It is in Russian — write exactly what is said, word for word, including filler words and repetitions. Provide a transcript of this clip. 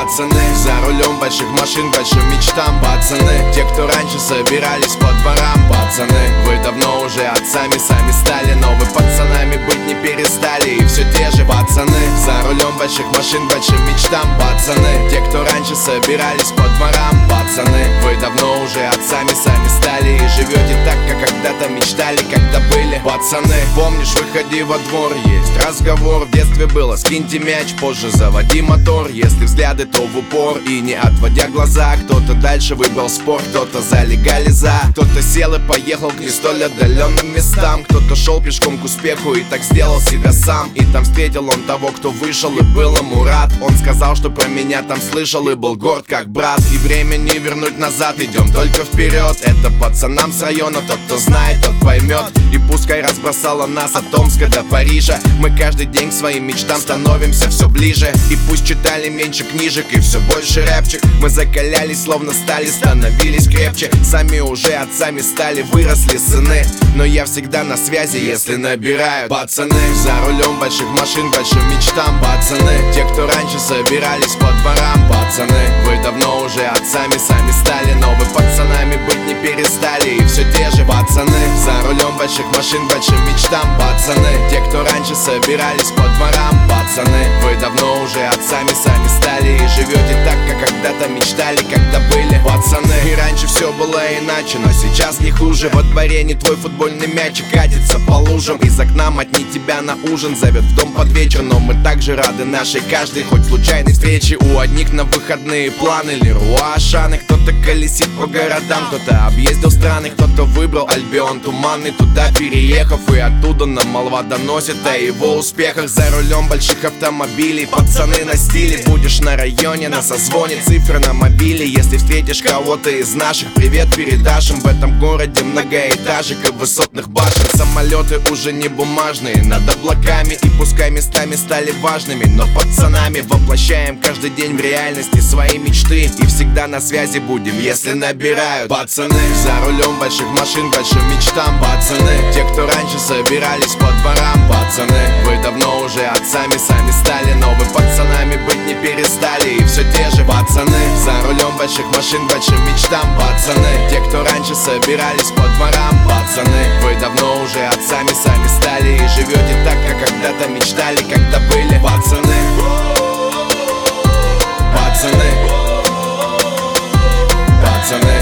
Пацаны, за рулем больших машин, большим мечтам. Пацаны, те, кто раньше собирались по дворам. Пацаны, вы давно уже отцами сами стали, но вы пацанами быть не перестали. И все те же пацаны, за рулем больших машин, большим мечтам. Пацаны, те, кто раньше собирались по дворам. Пацаны, вы давно уже отцами сами стали и живете так, как когда-то мечтали, когда были. Пацаны, помнишь, выходи во двор, есть разговор. В детстве было: скиньте мяч, позже заводи мотор. Если взгляды, то в упор и не отводя глаза. Кто-то дальше выбрал спорт, кто-то за легализа. Кто-то сел и поехал к не столь отдаленным местам. Кто-то шел пешком к успеху и так сделал себя сам. И там встретил он того, кто вышел, и был ему рад. Он сказал, что про меня там слышал и был горд как брат. И время не вернуть назад, идем только вперед. Это пацанам с района, тот, кто знает, тот поймет. И пускай разбросала нас от Томска до Парижа, мы каждый день к своим мечтам становимся все ближе. И пусть читали меньше книжек и все больше рэпчик, мы закалялись словно стали, становились крепче. Сами уже отцами стали, выросли сыны, но я всегда на связи, если набирают. Пацаны, за рулем больших машин, большим мечтам. Пацаны, те, кто раньше собирались по дворам. Пацаны, вы давно уже отцами сами стали, но вы пацанами быть не перестали. И все те же пацаны, за рулем больших машин, большим мечтам. Пацаны, те, кто раньше собирались по дворам. Пацаны, вы давно уже отцами сами стали и живете так, как когда-то мечтали, когда были. Пацаны, и раньше все было иначе, но сейчас не хуже. Во дворе не твой футбольный мячик катится по лужам. Из окна мать не тебя на ужин зовет в дом под вечер. Но мы также рады нашей каждой хоть случайной встрече. У одних на выходные планы Леруа Ашаны. Кто-то колесит по городам, кто-то объездил страны, кто-то выбрал Альбион туманный, туда переехав. И оттуда нам молва доносит о его успехах. За рулем больших автомобилей, пацаны на стиле. Будешь на районе, на созвоне, цифры на мобиле. Если встретишь кого-то из наших, привет передашь им. В этом городе многоэтажек и высотных башен. Самолеты уже не бумажные, над облаками. И пускай местами стали важными, но пацанами воплощаем каждый день в реальности свои мечты. И всегда на связи будем, если набирают. Пацаны, за рулем больших машин, большим мечтам. Пацаны, те, кто раньше собирались по дворам. Пацаны, вы давно уже отцами сами стали, но вы пацанами быть не перестали. И все те же пацаны, за рулем больших машин, большим мечтам. Пацаны, те, кто раньше собирались по дворам. Пацаны, вы давно уже отцами сами стали и живете так, как когда-то мечтали, когда были. Пацаны, пацаны, пацаны.